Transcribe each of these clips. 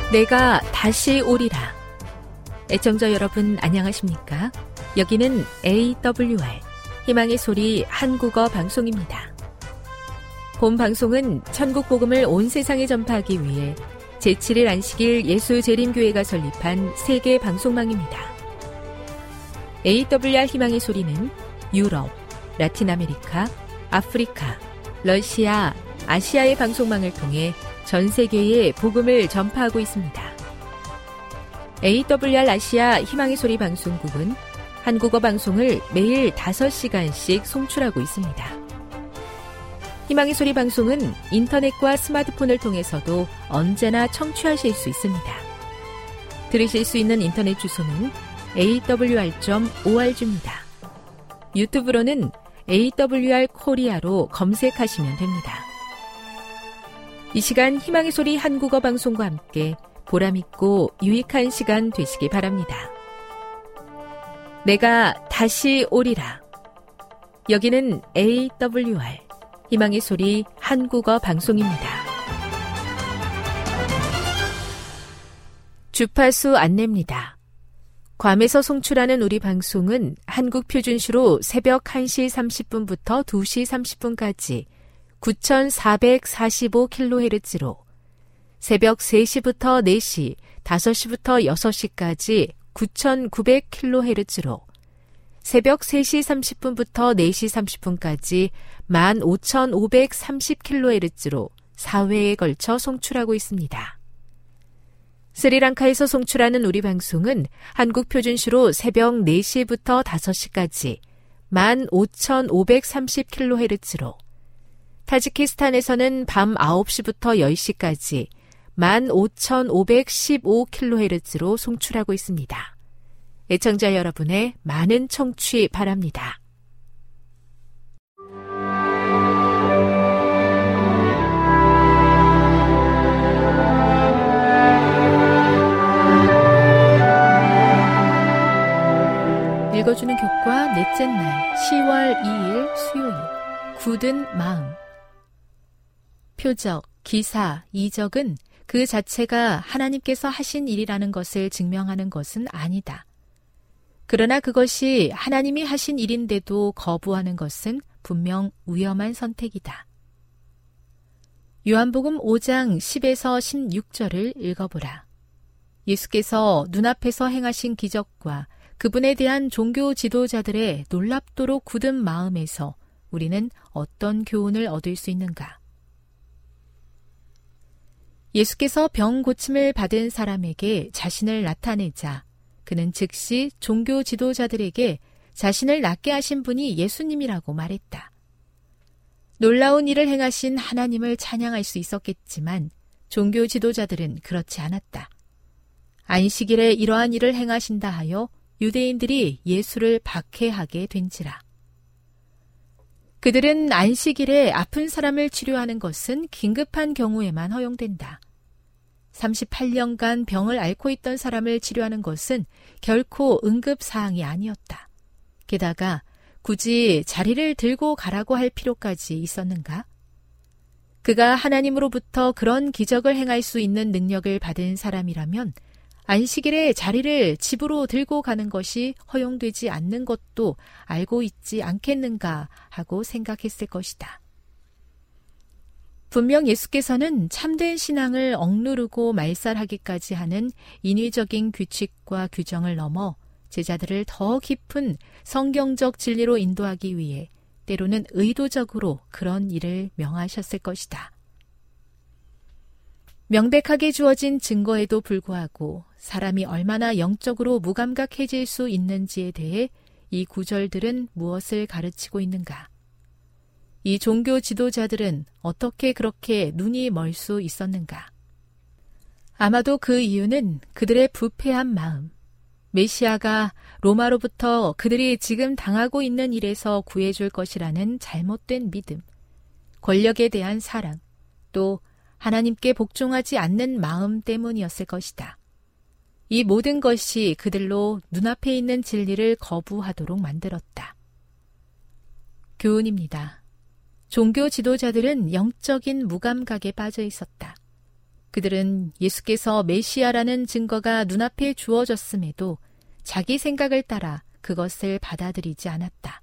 내가 다시 오리라. 애청자 여러분 안녕하십니까? 여기는 AWR 희망의 소리 한국어 방송입니다. 본 방송은 천국 복음을 온 세상에 전파하기 위해 제7일 안식일 예수재림교회가 설립한 세계 방송망입니다. AWR 희망의 소리는 유럽, 라틴 아메리카, 아프리카, 러시아, 아시아의 방송망을 통해 전 세계에 복음을 전파하고 있습니다. AWR 아시아 희망의 소리 방송국은 한국어 방송을 매일 5시간씩 송출하고 있습니다. 희망의 소리 방송은 인터넷과 스마트폰을 통해서도 언제나 청취하실 수 있습니다. 들으실 수 있는 인터넷 주소는 awr.org입니다. 유튜브로는 AWR 코리아로 검색하시면 됩니다. 이 시간 희망의 소리 한국어 방송과 함께 보람있고 유익한 시간 되시기 바랍니다. 내가 다시 오리라. 여기는 AWR 희망의 소리 한국어 방송입니다. 주파수 안내입니다. 괌에서 송출하는 우리 방송은 한국 표준시로 새벽 1시 30분부터 2시 30분까지 9,445kHz로 새벽 3시부터 4시, 5시부터 6시까지 9,900kHz로 새벽 3시 30분부터 4시 30분까지 15,530kHz로 4회에 걸쳐 송출하고 있습니다. 스리랑카에서 송출하는 우리 방송은 한국 표준시로 새벽 4시부터 5시까지 15,530kHz로 타지키스탄에서는 밤 9시부터 10시까지 15,515kHz로 송출하고 있습니다. 애청자 여러분의 많은 청취 바랍니다. 읽어주는 교과 넷째 날 10월 2일 수요일 굳은 마음. 표적, 기사, 이적은 그 자체가 하나님께서 하신 일이라는 것을 증명하는 것은 아니다. 그러나 그것이 하나님이 하신 일인데도 거부하는 것은 분명 위험한 선택이다. 요한복음 5장 10에서 16절을 읽어보라. 예수께서 눈앞에서 행하신 기적과 그분에 대한 종교 지도자들의 놀랍도록 굳은 마음에서 우리는 어떤 교훈을 얻을 수 있는가? 예수께서 병 고침을 받은 사람에게 자신을 나타내자 그는 즉시 종교 지도자들에게 자신을 낫게 하신 분이 예수님이라고 말했다. 놀라운 일을 행하신 하나님을 찬양할 수 있었겠지만 종교 지도자들은 그렇지 않았다. 안식일에 이러한 일을 행하신다 하여 유대인들이 예수를 박해하게 된지라. 그들은 안식일에 아픈 사람을 치료하는 것은 긴급한 경우에만 허용된다. 38년간 병을 앓고 있던 사람을 치료하는 것은 결코 응급사항이 아니었다. 게다가 굳이 자리를 들고 가라고 할 필요까지 있었는가? 그가 하나님으로부터 그런 기적을 행할 수 있는 능력을 받은 사람이라면 안식일에 자리를 집으로 들고 가는 것이 허용되지 않는 것도 알고 있지 않겠는가 하고 생각했을 것이다. 분명 예수께서는 참된 신앙을 억누르고 말살하기까지 하는 인위적인 규칙과 규정을 넘어 제자들을 더 깊은 성경적 진리로 인도하기 위해 때로는 의도적으로 그런 일을 명하셨을 것이다. 명백하게 주어진 증거에도 불구하고 사람이 얼마나 영적으로 무감각해질 수 있는지에 대해 이 구절들은 무엇을 가르치고 있는가? 이 종교 지도자들은 어떻게 그렇게 눈이 멀 수 있었는가? 아마도 그 이유는 그들의 부패한 마음, 메시아가 로마로부터 그들이 지금 당하고 있는 일에서 구해줄 것이라는 잘못된 믿음, 권력에 대한 사랑, 또 하나님께 복종하지 않는 마음 때문이었을 것이다. 이 모든 것이 그들로 눈앞에 있는 진리를 거부하도록 만들었다. 교훈입니다. 종교 지도자들은 영적인 무감각에 빠져 있었다. 그들은 예수께서 메시아라는 증거가 눈앞에 주어졌음에도 자기 생각을 따라 그것을 받아들이지 않았다.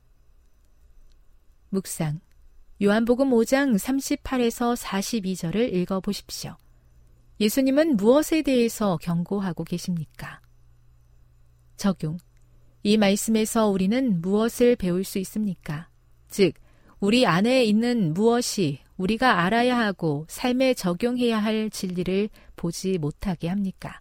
묵상. 요한복음 5장 38에서 42절을 읽어보십시오. 예수님은 무엇에 대해서 경고하고 계십니까? 적용. 이 말씀에서 우리는 무엇을 배울 수 있습니까? 즉, 우리 안에 있는 무엇이 우리가 알아야 하고 삶에 적용해야 할 진리를 보지 못하게 합니까?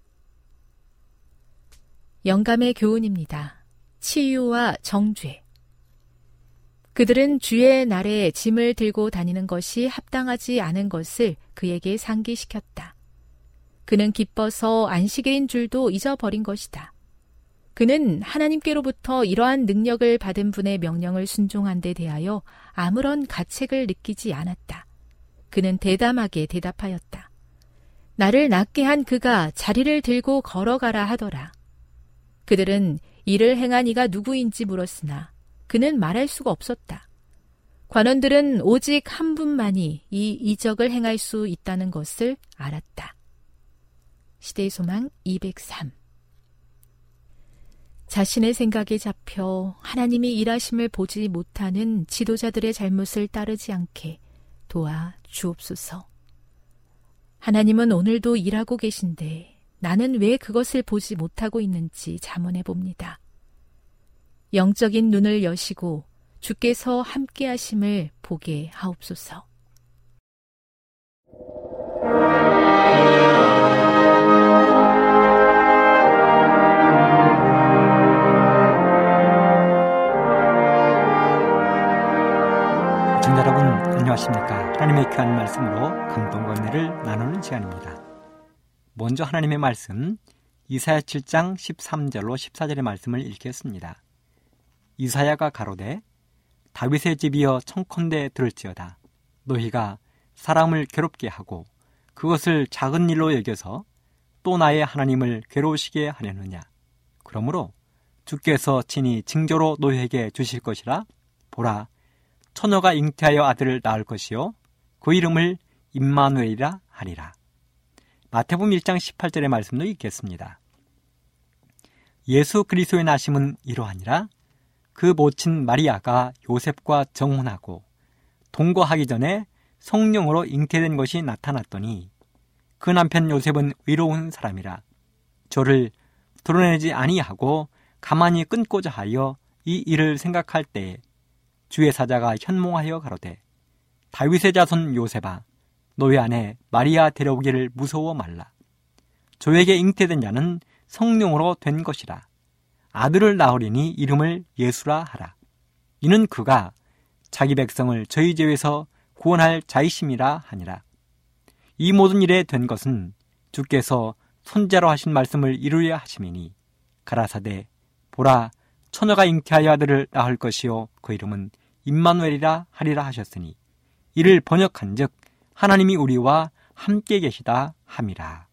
영감의 교훈입니다. 치유와 정죄. 그들은 주의 날에 짐을 들고 다니는 것이 합당하지 않은 것을 그에게 상기시켰다. 그는 기뻐서 안식일인 줄도 잊어버린 것이다. 그는 하나님께로부터 이러한 능력을 받은 분의 명령을 순종한 데 대하여 아무런 가책을 느끼지 않았다. 그는 대담하게 대답하였다. 나를 낫게 한 그가 자리를 들고 걸어가라 하더라. 그들은 이를 행한 이가 누구인지 물었으나 그는 말할 수가 없었다. 관원들은 오직 한 분만이 이 이적을 행할 수 있다는 것을 알았다. 시대의 소망 203. 자신의 생각에 잡혀 하나님이 일하심을 보지 못하는 지도자들의 잘못을 따르지 않게 도와 주옵소서. 하나님은 오늘도 일하고 계신데 나는 왜 그것을 보지 못하고 있는지 자문해 봅니다. 영적인 눈을 여시고 주께서 함께 하심을 보게 하옵소서. 시청자 여러분 안녕하십니까? 하나님의 귀한 말씀으로 감동과 은혜를 나누는 시간입니다. 먼저 하나님의 말씀 이사야 7장 13절로 14절의 말씀을 읽겠습니다. 이사야가 가로되 다윗의 집이여 청컨대 들을지어다. 너희가 사람을 괴롭게 하고 그것을 작은 일로 여겨서 또 나의 하나님을 괴로우시게 하려느냐. 그러므로 주께서 친히 징조로 너희에게 주실 것이라. 보라, 처녀가 잉태하여 아들을 낳을 것이요 그 이름을 임마누엘이라 하리라. 마태복음 1장 18절의 말씀도 읽겠습니다. 예수 그리스도의 나심은 이러하니라. 그 모친 마리아가 요셉과 정혼하고 동거하기 전에 성령으로 잉태된 것이 나타났더니 그 남편 요셉은 의로운 사람이라 저를 드러내지 아니하고 가만히 끊고자 하여 이 일을 생각할 때에 주의 사자가 현몽하여 가로되 다윗의 자손 요셉아 너희 안에 마리아 데려오기를 무서워 말라. 저에게 잉태된 자는 성령으로 된 것이라. 아들을 낳으리니 이름을 예수라 하라. 이는 그가 자기 백성을 저희 죄에서 구원할 자이심이라 하니라. 이 모든 일에 된 것은 주께서 손자로 하신 말씀을 이루려 하심이니 가라사대 보라 처녀가 잉태하여 아들을 낳을 것이요 그 이름은 임마누엘이라 하리라 하셨으니 이를 번역한즉 하나님이 우리와 함께 계시다 함이라.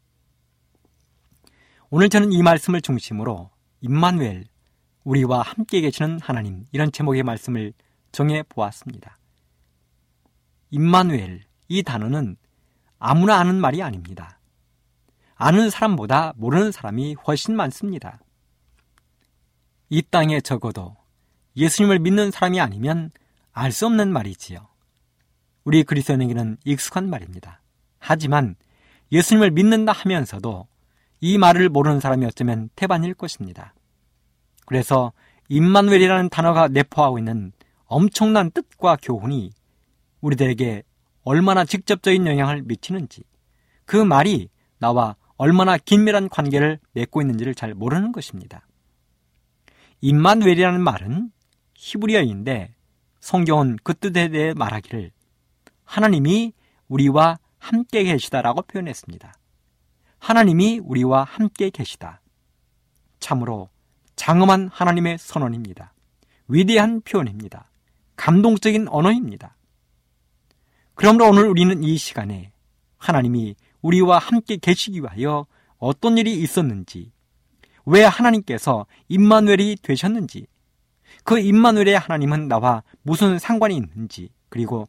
오늘 저는 이 말씀을 중심으로 임마누엘, 우리와 함께 계시는 하나님, 이런 제목의 말씀을 정해 보았습니다. 임마누엘, 이 단어는 아무나 아는 말이 아닙니다. 아는 사람보다 모르는 사람이 훨씬 많습니다. 이 땅에 적어도 예수님을 믿는 사람이 아니면 알 수 없는 말이지요. 우리 그리스도인에게는 익숙한 말입니다. 하지만 예수님을 믿는다 하면서도 이 말을 모르는 사람이 어쩌면 태반일 것입니다. 그래서 임마누엘이라는 단어가 내포하고 있는 엄청난 뜻과 교훈이 우리들에게 얼마나 직접적인 영향을 미치는지, 그 말이 나와 얼마나 긴밀한 관계를 맺고 있는지를 잘 모르는 것입니다. 임마누엘이라는 말은 히브리어인데 성경은 그 뜻에 대해 말하기를 하나님이 우리와 함께 계시다라고 표현했습니다. 하나님이 우리와 함께 계시다. 참으로 장엄한 하나님의 선언입니다. 위대한 표현입니다. 감동적인 언어입니다. 그러므로 오늘 우리는 이 시간에 하나님이 우리와 함께 계시기 위하여 어떤 일이 있었는지, 왜 하나님께서 임마누엘이 되셨는지, 그 임마누엘의 하나님은 나와 무슨 상관이 있는지, 그리고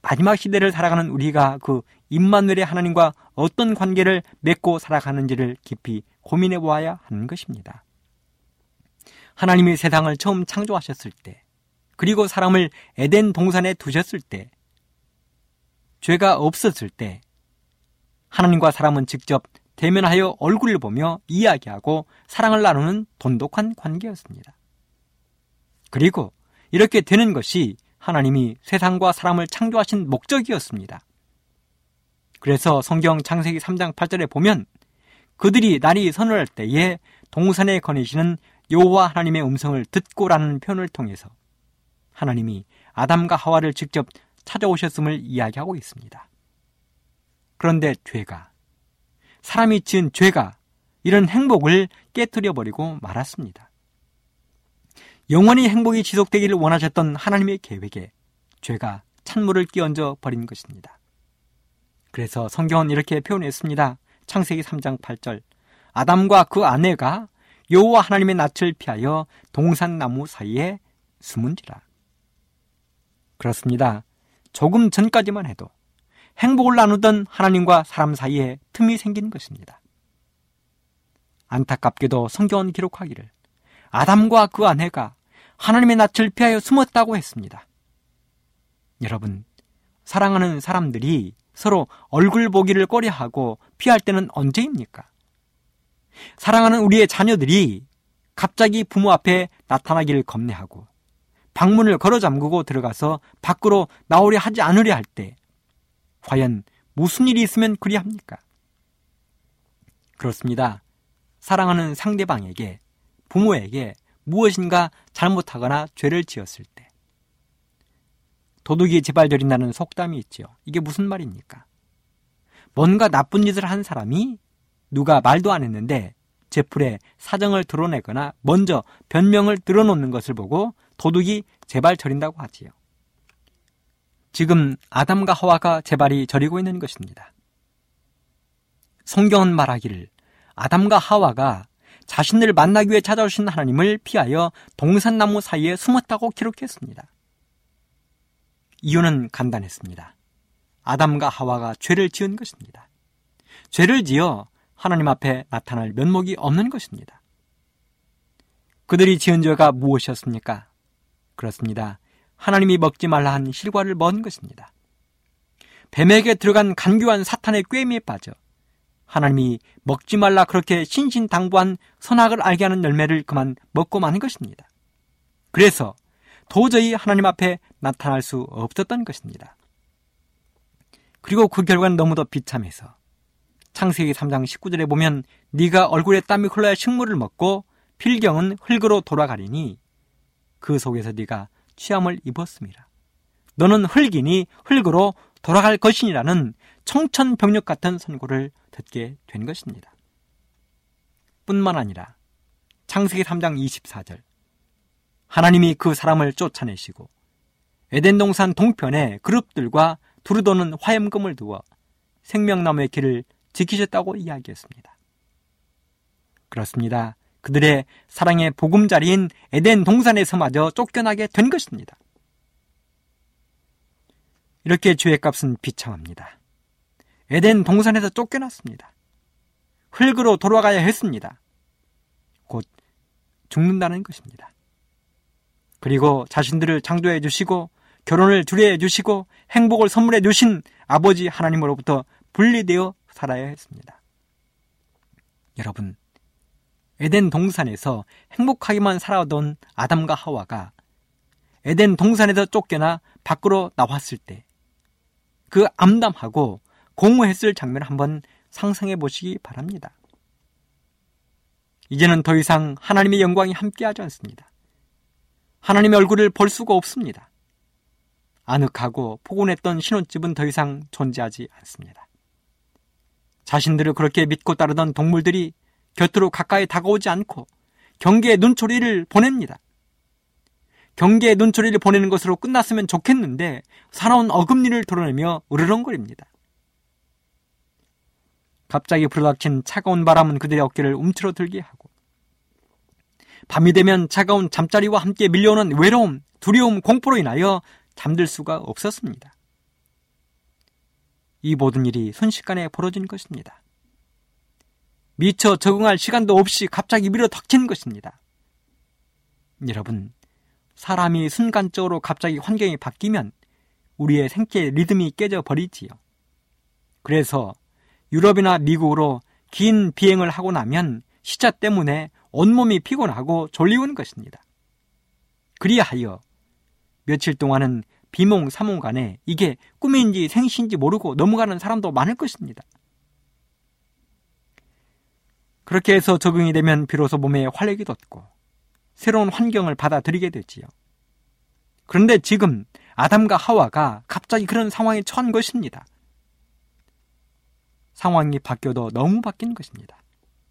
마지막 시대를 살아가는 우리가 그 임마누엘의 하나님과 어떤 관계를 맺고 살아가는지를 깊이 고민해 보아야 하는 것입니다. 하나님이 세상을 처음 창조하셨을 때, 그리고 사람을 에덴 동산에 두셨을 때, 죄가 없었을 때 하나님과 사람은 직접 대면하여 얼굴을 보며 이야기하고 사랑을 나누는 돈독한 관계였습니다. 그리고 이렇게 되는 것이 하나님이 세상과 사람을 창조하신 목적이었습니다. 그래서 성경 창세기 3장 8절에 보면 그들이 날이 서늘할 때에 동산에 거니시는 여호와 하나님의 음성을 듣고라는 표현을 통해서 하나님이 아담과 하와를 직접 찾아오셨음을 이야기하고 있습니다. 그런데 사람이 지은 죄가 이런 행복을 깨뜨려버리고 말았습니다. 영원히 행복이 지속되기를 원하셨던 하나님의 계획에 죄가 찬물을 끼얹어 버린 것입니다. 그래서 성경은 이렇게 표현했습니다. 창세기 3장 8절, 아담과 그 아내가 여호와 하나님의 낯을 피하여 동산나무 사이에 숨은지라. 그렇습니다. 조금 전까지만 해도 행복을 나누던 하나님과 사람 사이에 틈이 생긴 것입니다. 안타깝게도 성경은 기록하기를 아담과 그 아내가 하나님의 낯을 피하여 숨었다고 했습니다. 여러분, 사랑하는 사람들이 서로 얼굴 보기를 꺼려하고 피할 때는 언제입니까? 사랑하는 우리의 자녀들이 갑자기 부모 앞에 나타나기를 겁내하고 방문을 걸어 잠그고 들어가서 밖으로 나오려 하지 않으려 할 때 과연 무슨 일이 있으면 그리합니까? 그렇습니다. 사랑하는 상대방에게, 부모에게 무엇인가 잘못하거나 죄를 지었을 때 도둑이 재발절인다는 속담이 있지요. 이게 무슨 말입니까? 뭔가 나쁜 짓을 한 사람이 누가 말도 안 했는데 제풀에 사정을 드러내거나 먼저 변명을 드러놓는 것을 보고 도둑이 재발절인다고 하지요. 지금 아담과 하와가 재발이 저리고 있는 것입니다. 성경은 말하기를 아담과 하와가 자신을 만나기 위해 찾아오신 하나님을 피하여 동산나무 사이에 숨었다고 기록했습니다. 이유는 간단했습니다. 아담과 하와가 죄를 지은 것입니다. 죄를 지어 하나님 앞에 나타날 면목이 없는 것입니다. 그들이 지은 죄가 무엇이었습니까? 그렇습니다. 하나님이 먹지 말라 한 실과를 먹은 것입니다. 뱀에게 들어간 간교한 사탄의 꾀미에 빠져 하나님이 먹지 말라 그렇게 신신당부한 선악을 알게 하는 열매를 그만 먹고 마는 것입니다. 그래서 도저히 하나님 앞에 나타날 수 없었던 것입니다. 그리고 그 결과는 너무도 비참해서 창세기 3장 19절에 보면 네가 얼굴에 땀이 흘러야 식물을 먹고 필경은 흙으로 돌아가리니 그 속에서 네가 취함을 입었습니다. 너는 흙이니 흙으로 돌아갈 것이니라는 청천벽력 같은 선고를 듣게 된 것입니다. 뿐만 아니라 창세기 3장 24절 하나님이 그 사람을 쫓아내시고 에덴 동산 동편에 그룹들과 두루도는 화염금을 두어 생명나무의 길을 지키셨다고 이야기했습니다. 그렇습니다. 그들의 사랑의 보금자리인 에덴 동산에서마저 쫓겨나게 된 것입니다. 이렇게 죄의 값은 비참합니다. 에덴 동산에서 쫓겨났습니다. 흙으로 돌아가야 했습니다. 곧 죽는다는 것입니다. 그리고 자신들을 창조해 주시고 결혼을 주례해 주시고 행복을 선물해 주신 아버지 하나님으로부터 분리되어 살아야 했습니다. 여러분, 에덴 동산에서 행복하게만 살아오던 아담과 하와가 에덴 동산에서 쫓겨나 밖으로 나왔을 때 그 암담하고 공허했을 장면을 한번 상상해 보시기 바랍니다. 이제는 더 이상 하나님의 영광이 함께하지 않습니다. 하나님의 얼굴을 볼 수가 없습니다. 아늑하고 포근했던 신혼집은 더 이상 존재하지 않습니다. 자신들을 그렇게 믿고 따르던 동물들이 곁으로 가까이 다가오지 않고 경계의 눈초리를 보냅니다. 경계의 눈초리를 보내는 것으로 끝났으면 좋겠는데 사나운 어금니를 드러내며 으르렁거립니다. 갑자기 불어닥친 차가운 바람은 그들의 어깨를 움츠러들게 하고 밤이 되면 차가운 잠자리와 함께 밀려오는 외로움, 두려움, 공포로 인하여 잠들 수가 없었습니다. 이 모든 일이 순식간에 벌어진 것입니다. 미처 적응할 시간도 없이 갑자기 밀어닥친 것입니다. 여러분, 사람이 순간적으로 갑자기 환경이 바뀌면 우리의 생체 리듬이 깨져버리지요. 그래서 유럽이나 미국으로 긴 비행을 하고 나면 시차 때문에 온몸이 피곤하고 졸리운 것입니다. 그리하여 며칠 동안은 비몽사몽간에 이게 꿈인지 생시인지 모르고 넘어가는 사람도 많을 것입니다. 그렇게 해서 적응이 되면 비로소 몸에 활력이 돋고 새로운 환경을 받아들이게 되지요. 그런데 지금 아담과 하와가 갑자기 그런 상황에 처한 것입니다. 상황이 바뀌어도 너무 바뀐 것입니다.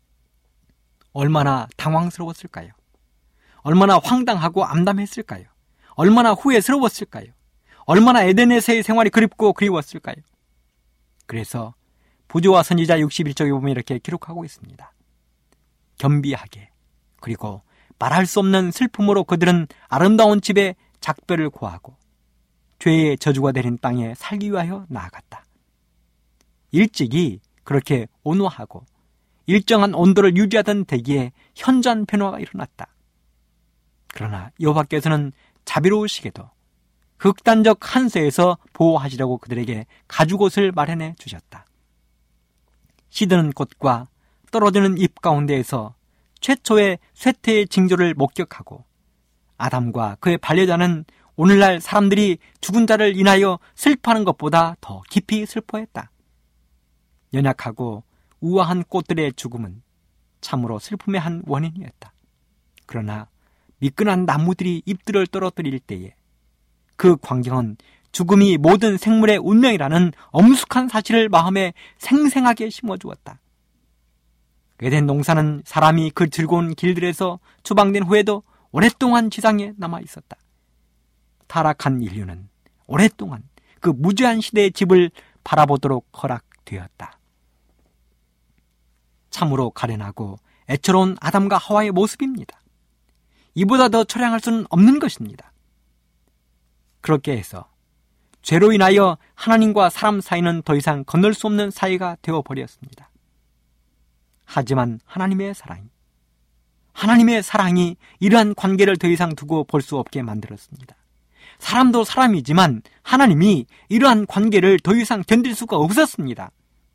얼마나 당황스러웠을까요? 얼마나 황당하고 암담했을까요? 얼마나 후회스러웠을까요? 얼마나 에덴에서의 생활이 그립고 그리웠을까요? 그래서 부조와 선지자 61쪽에 보면 이렇게 기록하고 있습니다. 겸비하게 그리고 말할 수 없는 슬픔으로 그들은 아름다운 집에 작별을 고하고 죄의 저주가 내린 땅에 살기 위하여 나아갔다. 일찍이 그렇게 온화하고 일정한 온도를 유지하던 대기에 현저한 변화가 일어났다. 그러나 여호와께서는 자비로우시게도 극단적 한세에서 보호하시려고 그들에게 가죽옷을 마련해 주셨다. 시드는 꽃과 떨어지는 잎 가운데에서 최초의 쇠퇴의 징조를 목격하고 아담과 그의 반려자는 오늘날 사람들이 죽은 자를 인하여 슬퍼하는 것보다 더 깊이 슬퍼했다. 연약하고 우아한 꽃들의 죽음은 참으로 슬픔의 한 원인이었다. 그러나 미끈한 나무들이 잎들을 떨어뜨릴 때에 그 광경은 죽음이 모든 생물의 운명이라는 엄숙한 사실을 마음에 생생하게 심어주었다. 에덴 농사는 사람이 그 즐거운 길들에서 추방된 후에도 오랫동안 지상에 남아 있었다. 타락한 인류는 오랫동안 그 무죄한 시대의 집을 바라보도록 허락되었다. 참으로 가련하고 애처로운 아담과 하와의 모습입니다. 이보다 더 처량할 수는 없는 것입니다. 그렇게 해서 죄로 인하여 하나님과 사람 사이는 더 이상 건널 수 없는 사이가 되어버렸습니다. 하지만 하나님의 사랑이 이러한 관계를 더 이상 두고 볼 수 없게 만들었습니다. 사람도 사람이지만 하나님이 이러한 관계를 더 이상 견딜 수가 없었습니다.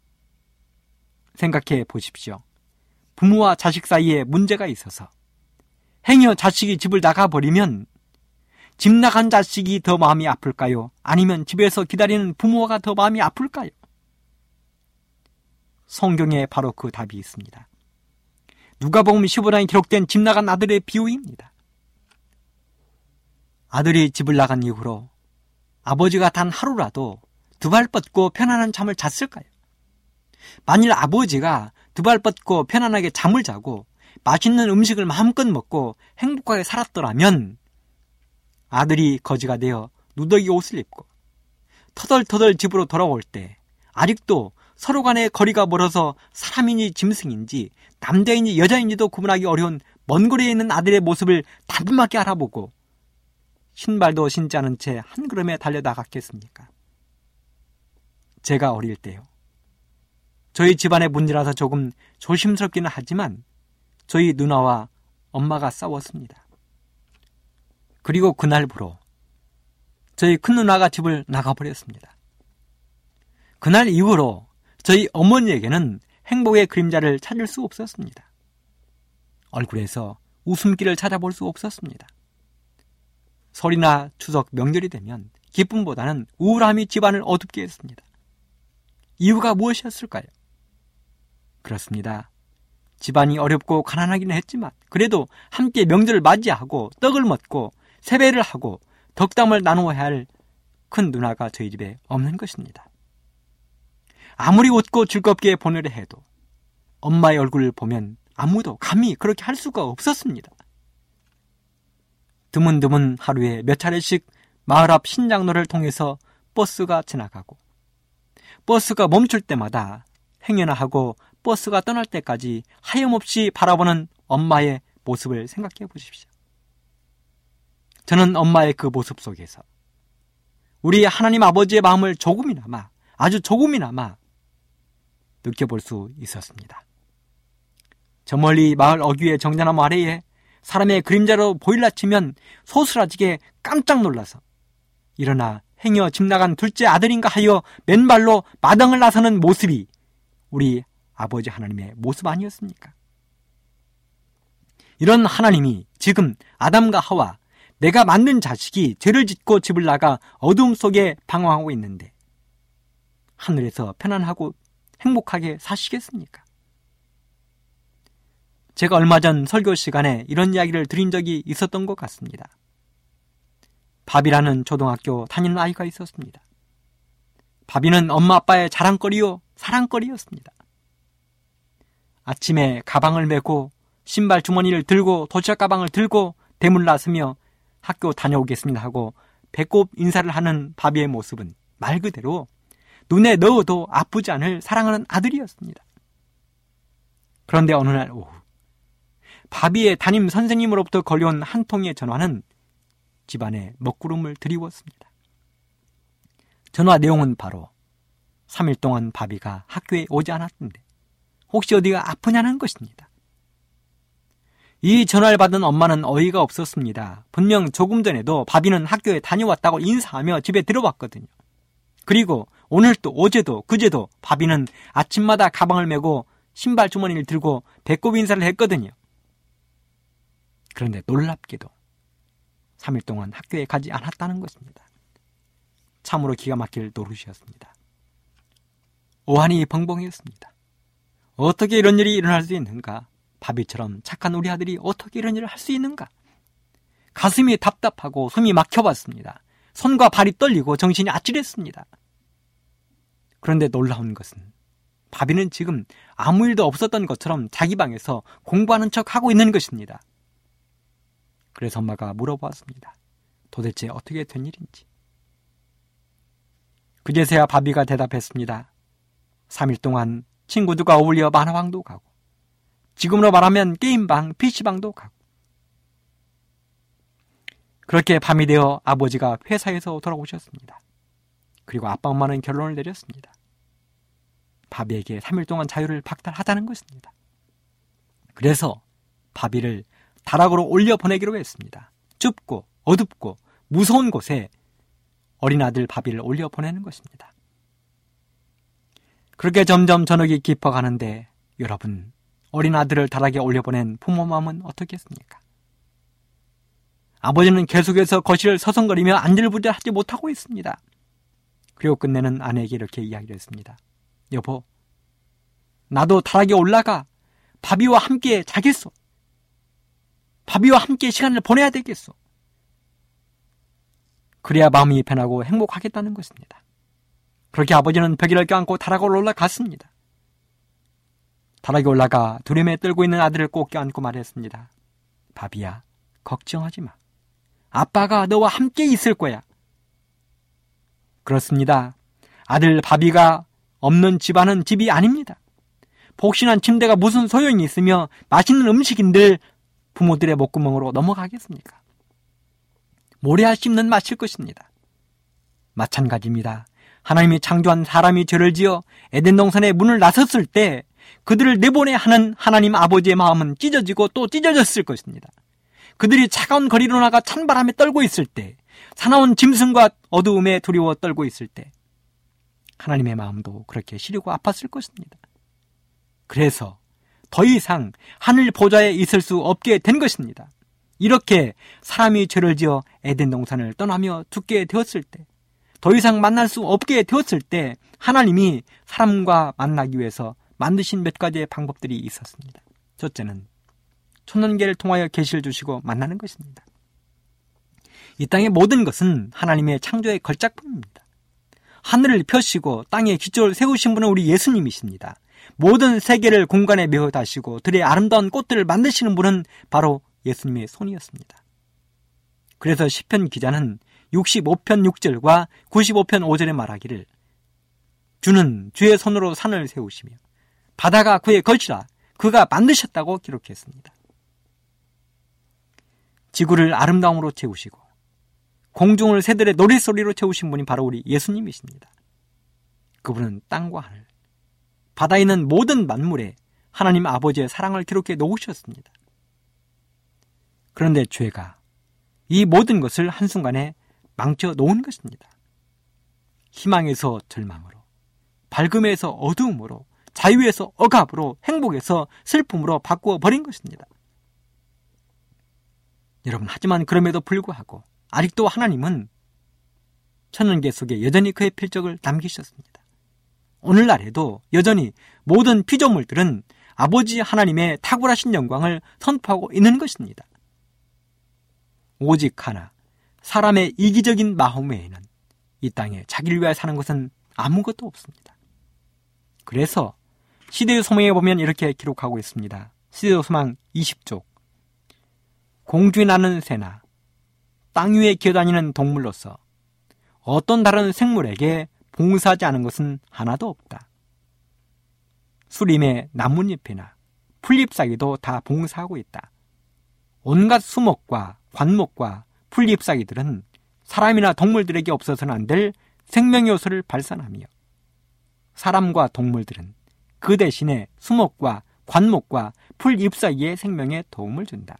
생각해 보십시오. 부모와 자식 사이에 문제가 있어서 행여 자식이 집을 나가버리면 집 나간 자식이 더 마음이 아플까요? 아니면 집에서 기다리는 부모가 더 마음이 아플까요? 성경에 바로 그 답이 있습니다. 누가복음 15장에 기록된 집 나간 아들의 비유입니다. 아들이 집을 나간 이후로 아버지가 단 하루라도 두 발 뻗고 편안한 잠을 잤을까요? 만일 아버지가 두 발 뻗고 편안하게 잠을 자고 맛있는 음식을 마음껏 먹고 행복하게 살았더라면 아들이 거지가 되어 누더기 옷을 입고 터덜터덜 집으로 돌아올 때 아직도 서로 간의 거리가 멀어서 사람인지 짐승인지 남자인지 여자인지도 구분하기 어려운 먼 거리에 있는 아들의 모습을 다듬하게 알아보고 신발도 신지 않은 채 한 걸음에 달려나갔겠습니까? 제가 어릴 때요. 저희 집안의 문제라서 조금 조심스럽기는 하지만 저희 누나와 엄마가 싸웠습니다. 그리고 그날부로 저희 큰 누나가 집을 나가버렸습니다. 그날 이후로 저희 어머니에게는 행복의 그림자를 찾을 수 없었습니다. 얼굴에서 웃음기를 찾아볼 수 없었습니다. 설이나 추석, 명절이 되면 기쁨보다는 우울함이 집안을 어둡게 했습니다. 이유가 무엇이었을까요? 그렇습니다. 집안이 어렵고 가난하기는 했지만 그래도 함께 명절을 맞이하고 떡을 먹고 세배를 하고 덕담을 나누어야 할 큰 누나가 저희 집에 없는 것입니다. 아무리 웃고 즐겁게 보내려 해도 엄마의 얼굴을 보면 아무도 감히 그렇게 할 수가 없었습니다. 드문드문 하루에 몇 차례씩 마을 앞 신장로를 통해서 버스가 지나가고 버스가 멈출 때마다 행여나 하고 버스가 떠날 때까지 하염없이 바라보는 엄마의 모습을 생각해 보십시오. 저는 엄마의 그 모습 속에서 우리 하나님 아버지의 마음을 조금이나마 아주 조금이나마 느껴볼 수 있었습니다. 저 멀리 마을 어귀의 정자나무 아래에 사람의 그림자로 보일라 치면 소스라지게 깜짝 놀라서 일어나 행여 집 나간 둘째 아들인가 하여 맨발로 마당을 나서는 모습이 우리 아버지 하나님의 모습 아니었습니까? 이런 하나님이 지금 아담과 하와, 내가 만든 자식이 죄를 짓고 집을 나가 어둠 속에 방황하고 있는데 하늘에서 편안하고 행복하게 사시겠습니까? 제가 얼마 전 설교 시간에 이런 이야기를 드린 적이 있었던 것 같습니다. 바비라는 초등학교 다니는 아이가 있었습니다. 바비는 엄마 아빠의 자랑거리요 사랑거리였습니다. 아침에 가방을 메고 신발 주머니를 들고 도시락 가방을 들고 대문 나서며 학교 다녀오겠습니다 하고 배꼽 인사를 하는 바비의 모습은 말 그대로 눈에 넣어도 아프지 않을 사랑하는 아들이었습니다. 그런데 어느 날 오후 바비의 담임 선생님으로부터 걸려온 한 통의 전화는 집안에 먹구름을 드리웠습니다. 전화 내용은 바로 3일 동안 바비가 학교에 오지 않았는데 혹시 어디가 아프냐는 것입니다. 이 전화를 받은 엄마는 어이가 없었습니다. 분명 조금 전에도 바비는 학교에 다녀왔다고 인사하며 집에 들어왔거든요. 그리고 오늘도 어제도 그제도 바비는 아침마다 가방을 메고 신발 주머니를 들고 배꼽 인사를 했거든요. 그런데 놀랍게도 3일 동안 학교에 가지 않았다는 것입니다. 참으로 기가 막힐 노릇이었습니다. 오한이 벙벙했습니다. 어떻게 이런 일이 일어날 수 있는가? 바비처럼 착한 우리 아들이 어떻게 이런 일을 할 수 있는가? 가슴이 답답하고 숨이 막혀봤습니다. 손과 발이 떨리고 정신이 아찔했습니다. 그런데 놀라운 것은 바비는 지금 아무 일도 없었던 것처럼 자기 방에서 공부하는 척하고 있는 것입니다. 그래서 엄마가 물어보았습니다. 도대체 어떻게 된 일인지. 그제서야 바비가 대답했습니다. 3일 동안 친구들과 어울려 만화방도 가고 지금으로 말하면 게임방, PC방도 가고 그렇게 밤이 되어 아버지가 회사에서 돌아오셨습니다. 그리고 아빠 엄마는 결론을 내렸습니다. 바비에게 3일 동안 자유를 박탈하자는 것입니다. 그래서 바비를 다락으로 올려보내기로 했습니다. 춥고 어둡고 무서운 곳에 어린 아들 바비를 올려보내는 것입니다. 그렇게 점점 저녁이 깊어가는데 여러분, 어린 아들을 다락에 올려보낸 부모 마음은 어떻겠습니까? 아버지는 계속해서 거실을 서성거리며 안절부절하지 못하고 있습니다. 그리고 끝내는 아내에게 이렇게 이야기를 했습니다. 여보, 나도 다락에 올라가 바비와 함께 자겠소. 바비와 함께 시간을 보내야 되겠소. 그래야 마음이 편하고 행복하겠다는 것입니다. 그렇게 아버지는 벽에를 껴안고 다락으로 올라갔습니다. 다락에 올라가 두려움에 떨고 있는 아들을 꼭 껴안고 말했습니다. 바비야, 걱정하지 마. 아빠가 너와 함께 있을 거야. 그렇습니다. 아들 바비가 없는 집안은 집이 아닙니다. 복신한 침대가 무슨 소용이 있으며 맛있는 음식인들 부모들의 목구멍으로 넘어가겠습니까? 모래알 씹는 맛일 것입니다. 마찬가지입니다. 하나님이 창조한 사람이 죄를 지어 에덴 동산의 문을 나섰을 때 그들을 내보내야 하는 하나님 아버지의 마음은 찢어지고 또 찢어졌을 것입니다. 그들이 차가운 거리로 나가 찬바람에 떨고 있을 때, 사나운 짐승과 어두움에 두려워 떨고 있을 때 하나님의 마음도 그렇게 시리고 아팠을 것입니다. 그래서 더 이상 하늘 보좌에 있을 수 없게 된 것입니다. 이렇게 사람이 죄를 지어 에덴 동산을 떠나며 죽게 되었을 때, 더 이상 만날 수 없게 되었을 때 하나님이 사람과 만나기 위해서 만드신 몇 가지의 방법들이 있었습니다. 첫째는 초년계를 통하여 계시를 주시고 만나는 것입니다. 이 땅의 모든 것은 하나님의 창조의 걸작품입니다. 하늘을 펴시고 땅에 기초를 세우신 분은 우리 예수님이십니다. 모든 세계를 공간에 메어 다시고 들의 아름다운 꽃들을 만드시는 분은 바로 예수님의 손이었습니다. 그래서 시편 기자는 65편 6절과 95편 5절에 말하기를 주는 주의 손으로 산을 세우시며 바다가 그의 것이라 그가 만드셨다고 기록했습니다. 지구를 아름다움으로 채우시고 공중을 새들의 노랫소리로 채우신 분이 바로 우리 예수님이십니다. 그분은 땅과 하늘, 바다에 있는 모든 만물에 하나님 아버지의 사랑을 기록해 놓으셨습니다. 그런데 죄가 이 모든 것을 한순간에 망쳐 놓은 것입니다. 희망에서 절망으로, 밝음에서 어두움으로, 자유에서 억압으로, 행복에서 슬픔으로 바꾸어 버린 것입니다. 여러분, 하지만 그럼에도 불구하고 아직도 하나님은 천연계 속에 여전히 그의 필적을 남기셨습니다. 오늘날에도 여전히 모든 피조물들은 아버지 하나님의 탁월하신 영광을 선포하고 있는 것입니다. 오직 하나, 사람의 이기적인 마음 외에는 이 땅에 자기를 위하여 사는 것은 아무것도 없습니다. 그래서 시대의 소망에 보면 이렇게 기록하고 있습니다. 시대의 소망 20쪽. 공중에 나는 새나 땅 위에 기어다니는 동물로서 어떤 다른 생물에게 봉사하지 않은 것은 하나도 없다. 수림의 나뭇잎이나 풀잎사기도 다 봉사하고 있다. 온갖 수목과 관목과 풀잎사기들은 사람이나 동물들에게 없어서는 안 될 생명 요소를 발산하며, 사람과 동물들은 그 대신에 수목과 관목과 풀잎사기의 생명에 도움을 준다.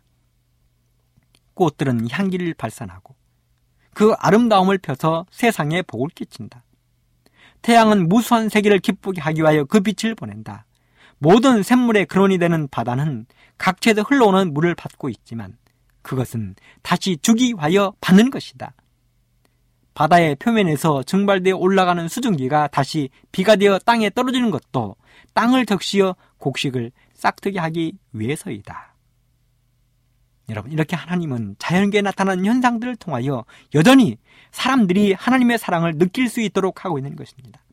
꽃들은 향기를 발산하고 그 아름다움을 펴서 세상에 복을 끼친다. 태양은 무수한 세계를 기쁘게 하기 위하여 그 빛을 보낸다. 모든 샘물의 근원이 되는 바다는 각처에서 흘러오는 물을 받고 있지만 그것은 다시 주기 위하여 받는 것이다. 바다의 표면에서 증발되어 올라가는 수증기가 다시 비가 되어 땅에 떨어지는 것도 땅을 적시어 곡식을 싹트게 하기 위해서이다. 여러분, 이렇게 하나님은 자연계에 나타나는 현상들을 통하여 여전히 사람들이 하나님의 사랑을 느낄 수 있도록 하고 있는 것입니다.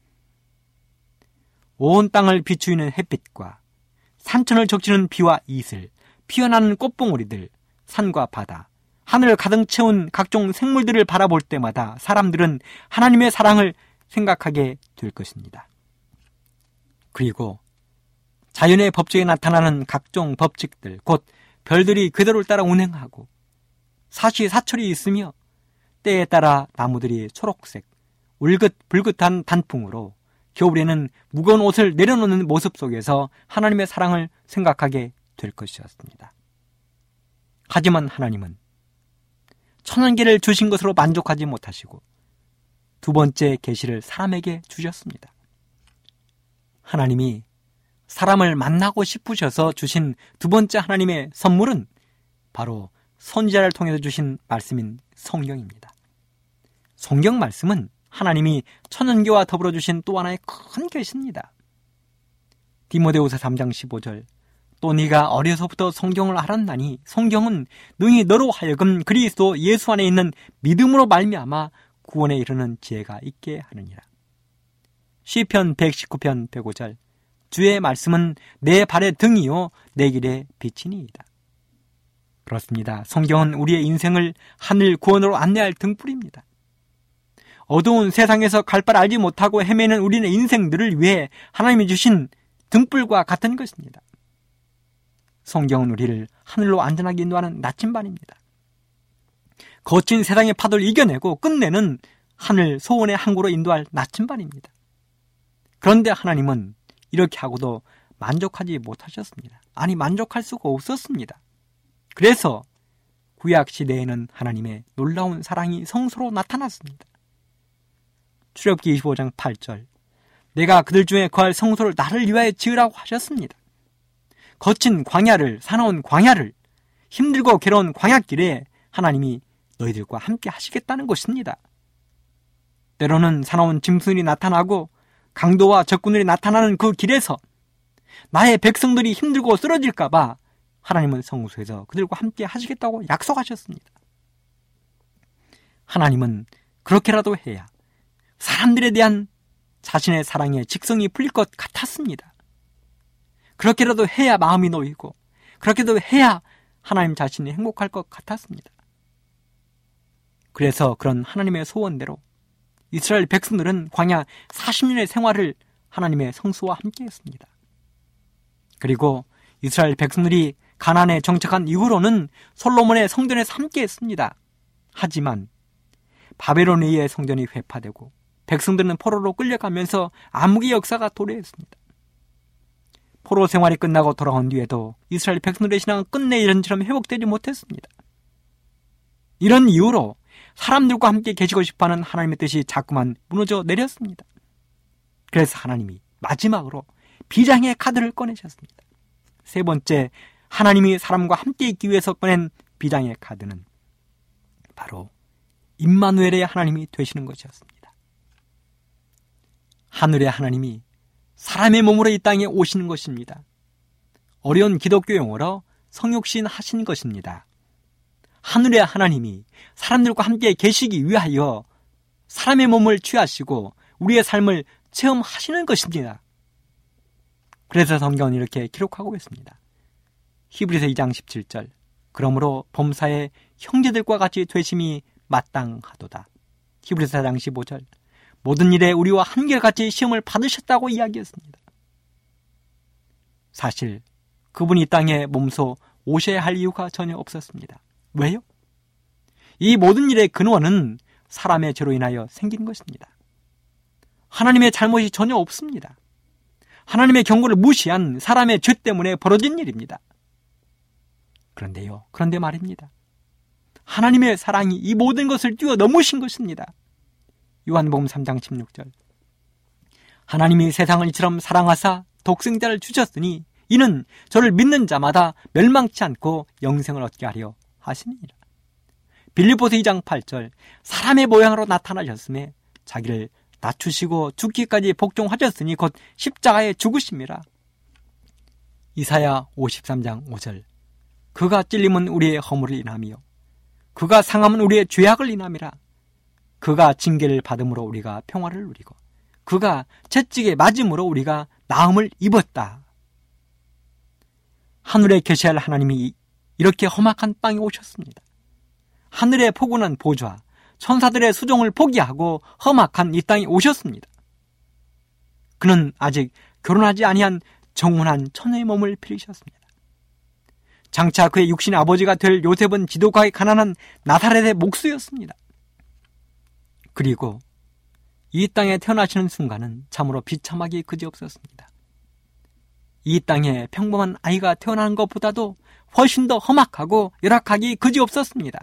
온 땅을 비추이는 햇빛과 산천을 적시는 비와 이슬, 피어나는 꽃봉오리들, 산과 바다, 하늘을 가득 채운 각종 생물들을 바라볼 때마다 사람들은 하나님의 사랑을 생각하게 될 것입니다. 그리고 자연의 법칙에 나타나는 각종 법칙들, 곧 별들이 궤도를 따라 운행하고 사시사철이 있으며 때에 따라 나무들이 초록색, 울긋불긋한 단풍으로 겨울에는 무거운 옷을 내려놓는 모습 속에서 하나님의 사랑을 생각하게 될 것이었습니다. 하지만 하나님은 천연계를 주신 것으로 만족하지 못하시고 두 번째 계시를 사람에게 주셨습니다. 하나님이 사람을 만나고 싶으셔서 주신 두 번째 하나님의 선물은 바로 선지자를 통해서 주신 말씀인 성경입니다. 성경 말씀은 하나님이 천연계와 더불어 주신 또 하나의 큰 계시입니다. 디모데후서 3장 15절. 또 네가 어려서부터 성경을 알았나니 성경은 능히 너로 하여금 그리스도 예수 안에 있는 믿음으로 말미암아 구원에 이르는 지혜가 있게 하느니라. 시편 119편 105절. 주의 말씀은 내 발의 등이요 내 길의 빛이니이다. 그렇습니다. 성경은 우리의 인생을 하늘 구원으로 안내할 등불입니다. 어두운 세상에서 갈 바를 알지 못하고 헤매는 우리의 인생들을 위해 하나님이 주신 등불과 같은 것입니다. 성경은 우리를 하늘로 안전하게 인도하는 나침반입니다. 거친 세상의 파도를 이겨내고 끝내는 하늘 소원의 항구로 인도할 나침반입니다. 그런데 하나님은 이렇게 하고도 만족하지 못하셨습니다. 아니, 만족할 수가 없었습니다. 그래서 구약 시대에는 하나님의 놀라운 사랑이 성소로 나타났습니다. 출애굽기 25장 8절. 내가 그들 중에 거할 성소를 나를 위하여 지으라고 하셨습니다. 거친 광야를, 사나운 광야를, 힘들고 괴로운 광야길에 하나님이 너희들과 함께 하시겠다는 것입니다. 때로는 사나운 짐승이 나타나고 강도와 적군들이 나타나는 그 길에서 나의 백성들이 힘들고 쓰러질까 봐 하나님은 성소에서 그들과 함께 하시겠다고 약속하셨습니다. 하나님은 그렇게라도 해야 사람들에 대한 자신의 사랑의 직성이 풀릴 것 같았습니다. 그렇게라도 해야 마음이 놓이고 그렇게도 해야 하나님 자신이 행복할 것 같았습니다. 그래서 그런 하나님의 소원대로 이스라엘 백성들은 광야 40년의 생활을 하나님의 성소와 함께 했습니다. 그리고 이스라엘 백성들이 가나안에 정착한 이후로는 솔로몬의 성전에서 함께 했습니다. 하지만 바벨론에 의해 성전이 회파되고 백성들은 포로로 끌려가면서 암흑의 역사가 도래했습니다. 포로 생활이 끝나고 돌아온 뒤에도 이스라엘 백성들의 신앙은 끝내 이전처럼 회복되지 못했습니다. 이런 이유로 사람들과 함께 계시고 싶어하는 하나님의 뜻이 자꾸만 무너져 내렸습니다. 그래서 하나님이 마지막으로 비장의 카드를 꺼내셨습니다. 세 번째, 하나님이 사람과 함께 있기 위해서 꺼낸 비장의 카드는 바로 임마누엘의 하나님이 되시는 것이었습니다. 하늘의 하나님이 사람의 몸으로 이 땅에 오시는 것입니다. 어려운 기독교 용어로 성육신 하신 것입니다. 하늘의 하나님이 사람들과 함께 계시기 위하여 사람의 몸을 취하시고 우리의 삶을 체험하시는 것입니다. 그래서 성경은 이렇게 기록하고 있습니다. 히브리서 2장 17절, 그러므로 범사의 형제들과 같이 되심이 마땅하도다. 히브리서 4장 15절, 모든 일에 우리와 한결같이 시험을 받으셨다고 이야기했습니다. 사실 그분이 이 땅에 몸소 오셔야 할 이유가 전혀 없었습니다. 왜요? 이 모든 일의 근원은 사람의 죄로 인하여 생긴 것입니다. 하나님의 잘못이 전혀 없습니다. 하나님의 경고를 무시한 사람의 죄 때문에 벌어진 일입니다. 그런데 말입니다. 하나님의 사랑이 이 모든 것을 뛰어넘으신 것입니다. 요한복음 3장 16절, 하나님이 세상을 이처럼 사랑하사 독생자를 주셨으니 이는 저를 믿는 자마다 멸망치 않고 영생을 얻게 하려 하심이니라. 빌립보서 2장 8절, 사람의 모양으로 나타나셨음에 자기를 낮추시고 죽기까지 복종하셨으니 곧 십자가에 죽으심이라. 이사야 53장 5절, 그가 찔림은 우리의 허물을 인하며 그가 상함은 우리의 죄악을 인함이라. 그가 징계를 받음으로 우리가 평화를 누리고 그가 채찍에 맞음으로 우리가 나음을 입었다. 하늘에 계셔야 할 하나님이 이렇게 험악한 땅에 오셨습니다. 하늘의 포근한 보좌, 천사들의 수종을 포기하고 험악한 이 땅에 오셨습니다. 그는 아직 결혼하지 아니한 정혼한 처녀의 몸을 빌리셨습니다. 장차 그의 육신의 아버지가 될 요셉은 지독하게 가난한 나사렛의 목수였습니다. 그리고 이 땅에 태어나시는 순간은 참으로 비참하기 그지없었습니다. 이 땅에 평범한 아이가 태어나는 것보다도 훨씬 더 험악하고 열악하기 그지없었습니다.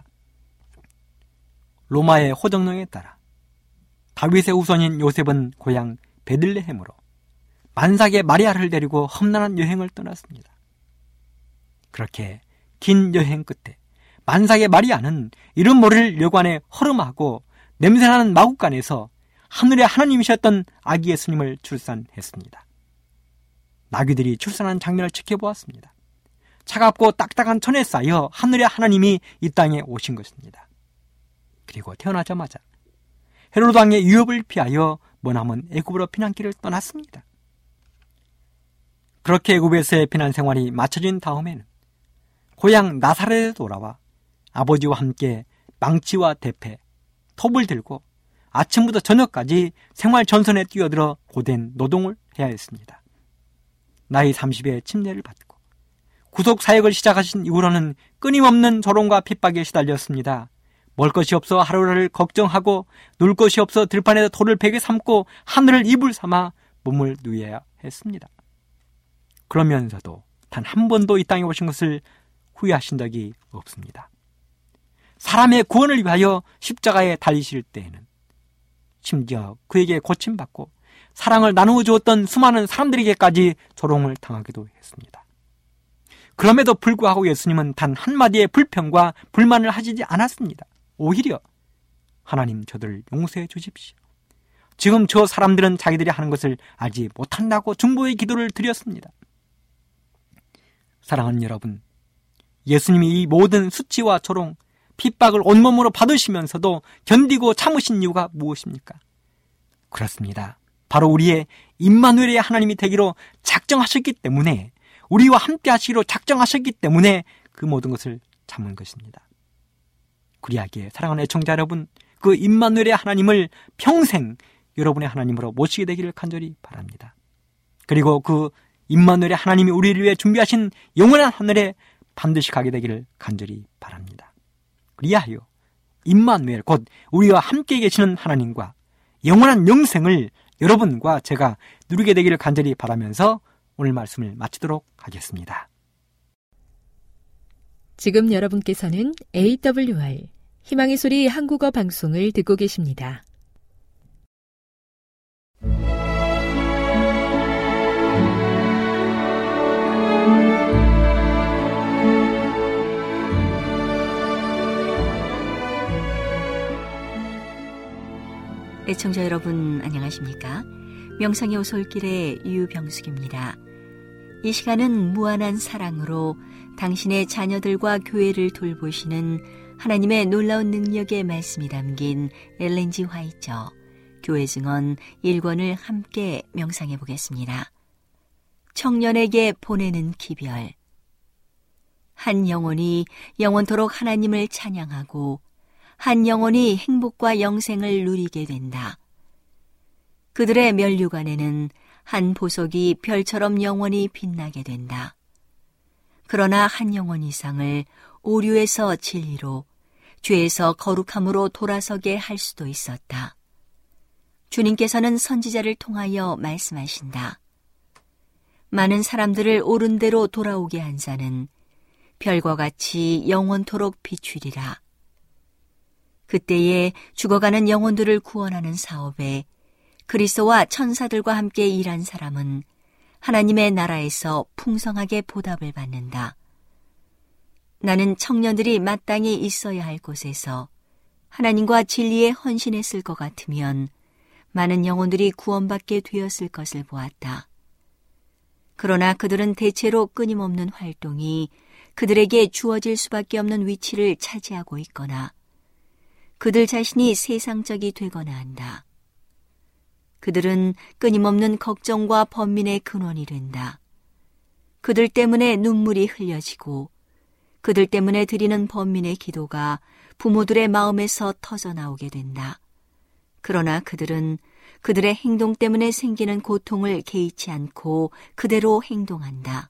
로마의 호정령에 따라 다윗의 후손인 요셉은 고향 베들레헴으로 만삭의 마리아를 데리고 험난한 여행을 떠났습니다. 그렇게 긴 여행 끝에 만삭의 마리아는 이름 모를 여관에 허름하고 냄새나는 마구간에서 하늘의 하나님이셨던 아기 예수님을 출산했습니다. 나귀들이 출산한 장면을 지켜보았습니다. 차갑고 딱딱한 천에 쌓여 하늘의 하나님이 이 땅에 오신 것입니다. 그리고 태어나자마자 헤로드 왕의 위협을 피하여 머나먼 애굽으로 피난길을 떠났습니다. 그렇게 애굽에서의 피난 생활이 마쳐진 다음에는 고향 나사렛에 돌아와 아버지와 함께 망치와 대패, 톱을 들고 아침부터 저녁까지 생활 전선에 뛰어들어 고된 노동을 해야 했습니다. 나이 30에 침례를 받고 구속 사역을 시작하신 이후로는 끊임없는 조롱과 핍박에 시달렸습니다. 먹을 것이 없어 하루를 걱정하고 놀 것이 없어 들판에서 돌을 베개 삼고 하늘을 이불 삼아 몸을 누여야 했습니다. 그러면서도 단 한 번도 이 땅에 오신 것을 후회하신 적이 없습니다. 사람의 구원을 위하여 십자가에 달리실 때에는 심지어 그에게 고침받고 사랑을 나누어 주었던 수많은 사람들에게까지 조롱을 당하기도 했습니다. 그럼에도 불구하고 예수님은 단 한마디의 불평과 불만을 하시지 않았습니다. 오히려 하나님 저들을 용서해 주십시오. 지금 저 사람들은 자기들이 하는 것을 알지 못한다고 중보의 기도를 드렸습니다. 사랑하는 여러분, 예수님이 이 모든 수치와 조롱, 핍박을 온몸으로 받으시면서도 견디고 참으신 이유가 무엇입니까? 그렇습니다. 바로 우리의 임마누엘의 하나님이 되기로 작정하셨기 때문에, 우리와 함께 하시기로 작정하셨기 때문에 그 모든 것을 참은 것입니다. 그리하기에 사랑하는 애청자 여러분, 그 임마누엘의 하나님을 평생 여러분의 하나님으로 모시게 되기를 간절히 바랍니다. 그리고 그 임마누엘의 하나님이 우리를 위해 준비하신 영원한 하늘에 반드시 가게 되기를 간절히 바랍니다. 그리하여 임마누엘 곧 우리와 함께 계시는 하나님과 영원한 영생을 여러분과 제가 누리게 되기를 간절히 바라면서 오늘 말씀을 마치도록 하겠습니다. 지금 여러분께서는 AWR 희망의 소리 한국어 방송을 듣고 계십니다. 애청자 여러분 안녕하십니까? 명상의 오솔길의 유병숙입니다. 이 시간은 무한한 사랑으로 당신의 자녀들과 교회를 돌보시는 하나님의 놀라운 능력의 말씀이 담긴 엘렌 G. 화이처 교회 증언 1권을 함께 명상해 보겠습니다. 청년에게 보내는 기별. 한 영혼이 영원토록 하나님을 찬양하고 한 영혼이 행복과 영생을 누리게 된다. 그들의 면류관에는 한 보석이 별처럼 영원히 빛나게 된다. 그러나 한 영혼 이상을 오류에서 진리로, 죄에서 거룩함으로 돌아서게 할 수도 있었다. 주님께서는 선지자를 통하여 말씀하신다. 많은 사람들을 옳은 대로 돌아오게 한 자는 별과 같이 영원토록 비추리라. 그때에 죽어가는 영혼들을 구원하는 사업에 그리스도와 천사들과 함께 일한 사람은 하나님의 나라에서 풍성하게 보답을 받는다. 나는 청년들이 마땅히 있어야 할 곳에서 하나님과 진리에 헌신했을 것 같으면 많은 영혼들이 구원받게 되었을 것을 보았다. 그러나 그들은 대체로 끊임없는 활동이 그들에게 주어질 수밖에 없는 위치를 차지하고 있거나 그들 자신이 세상적이 되거나 한다. 그들은 끊임없는 걱정과 번민의 근원이 된다. 그들 때문에 눈물이 흘려지고 그들 때문에 드리는 번민의 기도가 부모들의 마음에서 터져나오게 된다. 그러나 그들은 그들의 행동 때문에 생기는 고통을 개의치 않고 그대로 행동한다.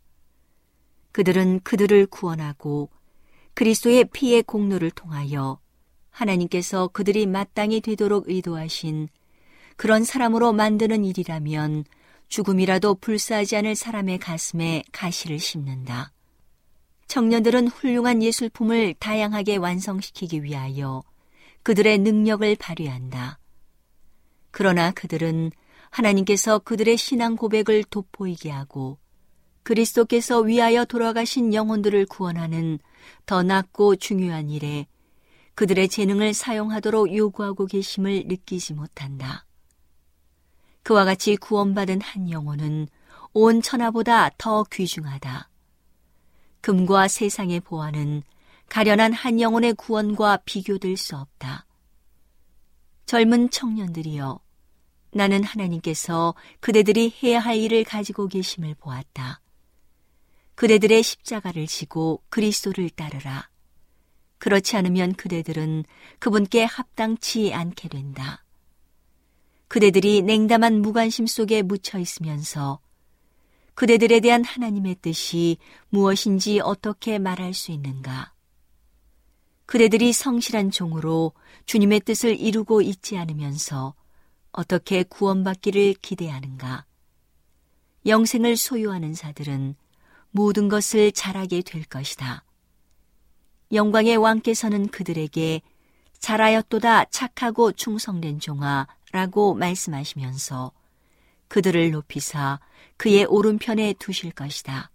그들은 그들을 구원하고 그리스도의 피의 공로를 통하여 하나님께서 그들이 마땅히 되도록 의도하신 그런 사람으로 만드는 일이라면 죽음이라도 불사하지 않을 사람의 가슴에 가시를 심는다. 청년들은 훌륭한 예술품을 다양하게 완성시키기 위하여 그들의 능력을 발휘한다. 그러나 그들은 하나님께서 그들의 신앙 고백을 돋보이게 하고 그리스도께서 위하여 돌아가신 영혼들을 구원하는 더 낫고 중요한 일에 그들의 재능을 사용하도록 요구하고 계심을 느끼지 못한다. 그와 같이 구원받은 한 영혼은 온 천하보다 더 귀중하다. 금과 세상의 보화는 가련한 한 영혼의 구원과 비교될 수 없다. 젊은 청년들이여, 나는 하나님께서 그대들이 해야 할 일을 가지고 계심을 보았다. 그대들의 십자가를 지고 그리스도를 따르라. 그렇지 않으면 그대들은 그분께 합당치 않게 된다. 그대들이 냉담한 무관심 속에 묻혀 있으면서 그대들에 대한 하나님의 뜻이 무엇인지 어떻게 말할 수 있는가? 그대들이 성실한 종으로 주님의 뜻을 이루고 있지 않으면서 어떻게 구원받기를 기대하는가? 영생을 소유하는 자들은 모든 것을 잘하게 될 것이다. 영광의 왕께서는 그들에게 잘하였도다 착하고 충성된 종아 라고 말씀하시면서 그들을 높이사 그의 오른편에 두실 것이다.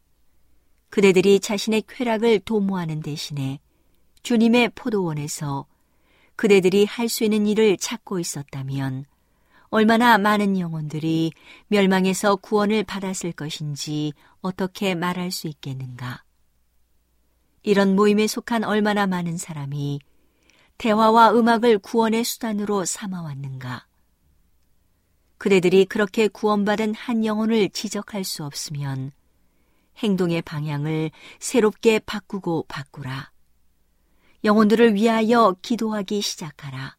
그대들이 자신의 쾌락을 도모하는 대신에 주님의 포도원에서 그대들이 할 수 있는 일을 찾고 있었다면 얼마나 많은 영혼들이 멸망에서 구원을 받았을 것인지 어떻게 말할 수 있겠는가? 이런 모임에 속한 얼마나 많은 사람이 대화와 음악을 구원의 수단으로 삼아왔는가? 그대들이 그렇게 구원받은 한 영혼을 지적할 수 없으면 행동의 방향을 새롭게 바꾸고 바꾸라. 영혼들을 위하여 기도하기 시작하라.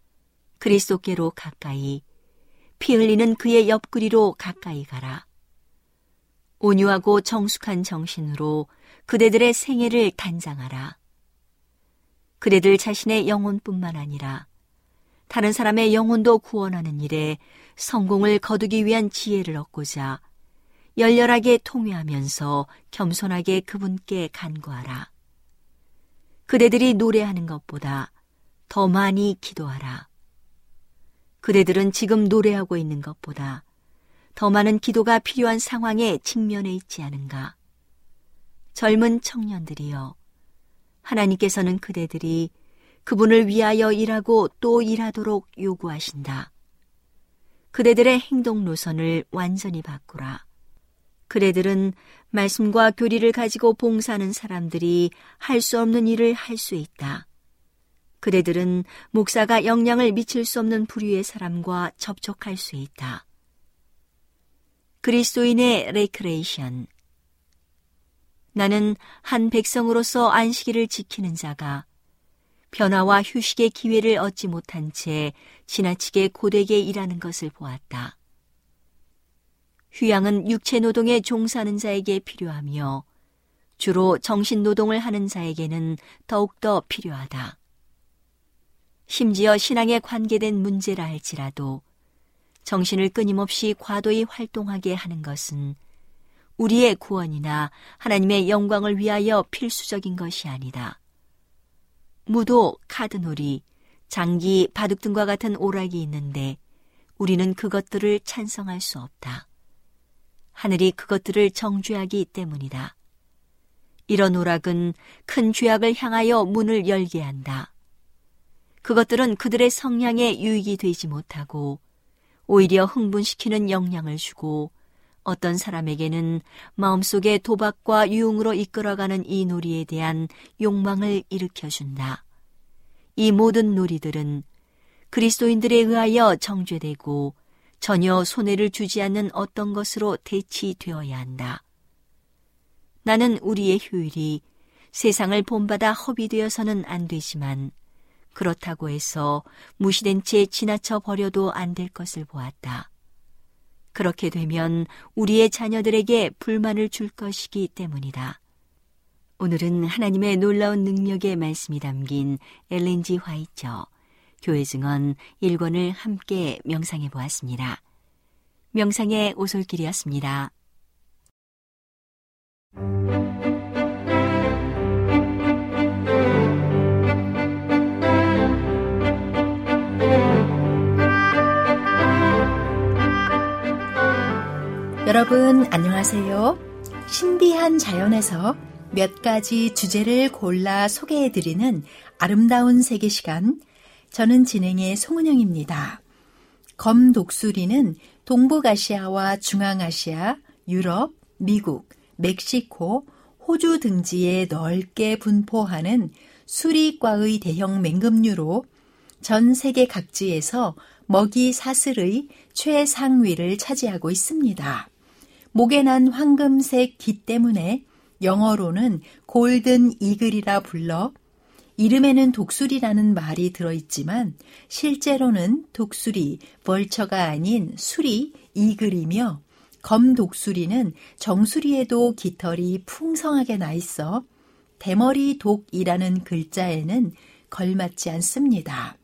그리스도께로 가까이, 피 흘리는 그의 옆구리로 가까이 가라. 온유하고 정숙한 정신으로 그대들의 생애를 단장하라. 그대들 자신의 영혼뿐만 아니라 다른 사람의 영혼도 구원하는 일에 성공을 거두기 위한 지혜를 얻고자 열렬하게 통회하면서 겸손하게 그분께 간구하라. 그대들이 노래하는 것보다 더 많이 기도하라. 그대들은 지금 노래하고 있는 것보다 더 많은 기도가 필요한 상황에 직면해 있지 않은가. 젊은 청년들이여, 하나님께서는 그대들이 그분을 위하여 일하고 또 일하도록 요구하신다. 그대들의 행동 노선을 완전히 바꾸라. 그대들은 말씀과 교리를 가지고 봉사하는 사람들이 할 수 없는 일을 할 수 있다. 그대들은 목사가 영향을 미칠 수 없는 부류의 사람과 접촉할 수 있다. 그리스도인의 레크레이션. 나는 한 백성으로서 안식일을 지키는 자가 변화와 휴식의 기회를 얻지 못한 채 지나치게 고되게 일하는 것을 보았다. 휴양은 육체 노동에 종사하는 자에게 필요하며 주로 정신 노동을 하는 자에게는 더욱더 필요하다. 심지어 신앙에 관계된 문제라 할지라도 정신을 끊임없이 과도히 활동하게 하는 것은 우리의 구원이나 하나님의 영광을 위하여 필수적인 것이 아니다. 무도, 카드놀이, 장기, 바둑 등과 같은 오락이 있는데 우리는 그것들을 찬성할 수 없다. 하늘이 그것들을 정죄하기 때문이다. 이런 오락은 큰 죄악을 향하여 문을 열게 한다. 그것들은 그들의 성향에 유익이 되지 못하고 오히려 흥분시키는 영향을 주고 어떤 사람에게는 마음속에 도박과 유흥으로 이끌어가는 이 놀이에 대한 욕망을 일으켜준다. 이 모든 놀이들은 그리스도인들에 의하여 정죄되고 전혀 손해를 주지 않는 어떤 것으로 대치되어야 한다. 나는 우리의 휴일이 세상을 본받아 허비되어서는 안 되지만 그렇다고 해서 무시된 채 지나쳐 버려도 안 될 것을 보았다. 그렇게 되면 우리의 자녀들에게 불만을 줄 것이기 때문이다. 오늘은 하나님의 놀라운 능력의 말씀이 담긴 엘렌 G. 화이처 교회 증언 1권을 함께 명상해 보았습니다. 명상의 오솔길이었습니다. 여러분 안녕하세요. 신비한 자연에서 몇 가지 주제를 골라 소개해드리는 아름다운 세계 시간, 저는 진행의 송은영입니다. 검독수리는 동북아시아와 중앙아시아, 유럽, 미국, 멕시코, 호주 등지에 넓게 분포하는 수리과의 대형 맹금류로 전 세계 각지에서 먹이 사슬의 최상위를 차지하고 있습니다. 목에 난 황금색 깃 때문에 영어로는 골든 이글이라 불러 이름에는 독수리라는 말이 들어있지만 실제로는 독수리, 벌처가 아닌 수리, 이글이며 검독수리는 정수리에도 깃털이 풍성하게 나 있어 대머리 독이라는 글자에는 걸맞지 않습니다.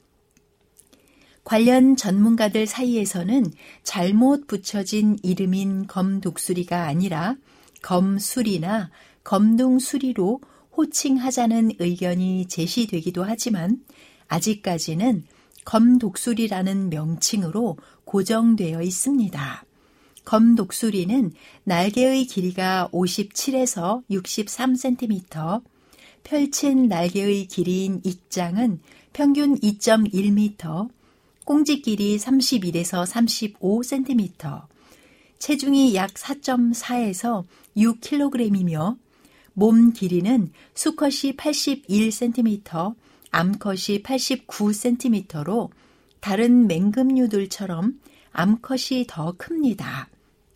관련 전문가들 사이에서는 잘못 붙여진 이름인 검독수리가 아니라 검수리나 검둥수리로 호칭하자는 의견이 제시되기도 하지만 아직까지는 검독수리라는 명칭으로 고정되어 있습니다. 검독수리는 날개의 길이가 57에서 63cm, 펼친 날개의 길이인 입장은 평균 2.1m, 꽁지 길이 31에서 35cm, 체중이 약 4.4에서 6kg이며 몸 길이는 수컷이 81cm, 암컷이 89cm로 다른 맹금류들처럼 암컷이 더 큽니다.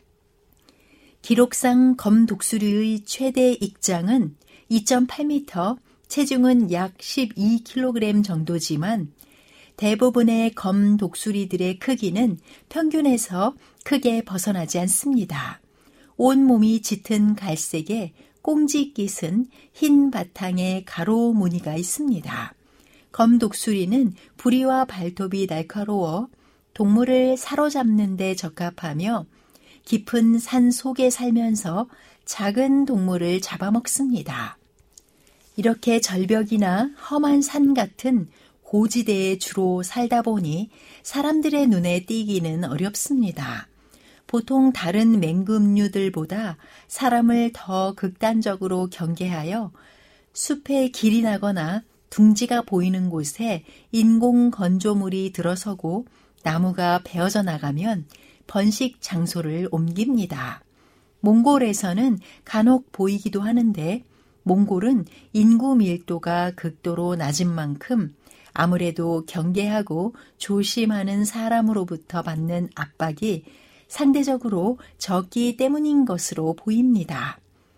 기록상 검독수리의 최대 익장은 2.8m, 체중은 약 12kg 정도지만 대부분의 검독수리들의 크기는 평균에서 크게 벗어나지 않습니다. 온몸이 짙은 갈색에 꽁지깃은 흰 바탕에 가로 무늬가 있습니다. 검독수리는 부리와 발톱이 날카로워 동물을 사로잡는 데 적합하며 깊은 산 속에 살면서 작은 동물을 잡아먹습니다. 이렇게 절벽이나 험한 산 같은 고지대에 주로 살다 보니 사람들의 눈에 띄기는 어렵습니다. 보통 다른 맹금류들보다 사람을 더 극단적으로 경계하여 숲에 길이 나거나 둥지가 보이는 곳에 인공 건조물이 들어서고 나무가 베어져 나가면 번식 장소를 옮깁니다. 몽골에서는 간혹 보이기도 하는데 몽골은 인구 밀도가 극도로 낮은 만큼 아무래도 경계하고 조심하는 사람으로부터 받는 압박이 상대적으로 적기 때문인 것으로 보입니다.